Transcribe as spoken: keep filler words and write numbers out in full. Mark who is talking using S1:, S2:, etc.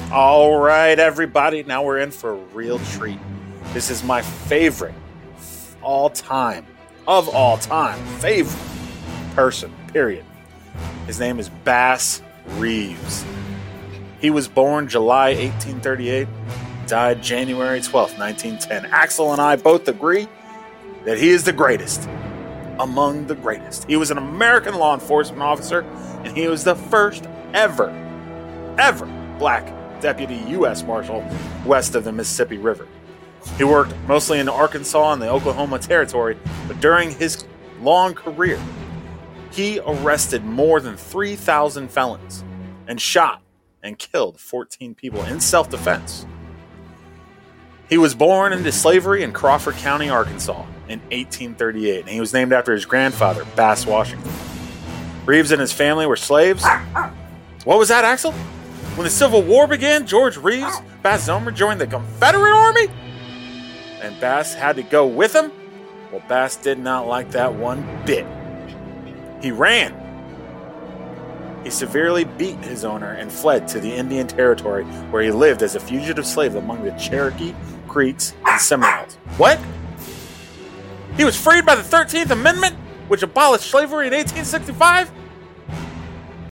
S1: All right, everybody. Now we're in for a real treat. This is my favorite, all time, of all time, favorite person, period. His name is Bass Reeves. He was born July eighteen thirty-eight, died January twelfth, nineteen ten. Axel and I both agree that he is the greatest among the greatest. He was an American law enforcement officer, and he was the first ever, ever black deputy U S Marshal west of the Mississippi River. He worked mostly in Arkansas and the Oklahoma Territory, but during his long career, he arrested more than three thousand felons and shot and killed fourteen people in self-defense. He was born into slavery in Crawford County, Arkansas in eighteen thirty-eight, and he was named after his grandfather, Bass Washington. Reeves and his family were slaves. What was that, Axel? When the Civil War began, George Reeves, Bass Zomer, joined the Confederate Army? And Bass had to go with him? Well, Bass did not like that one bit. He ran. He severely beat his owner and fled to the Indian Territory, where he lived as a fugitive slave among the Cherokee, Creeks, and Seminoles. What? He was freed by the thirteenth Amendment, which abolished slavery in eighteen sixty-five?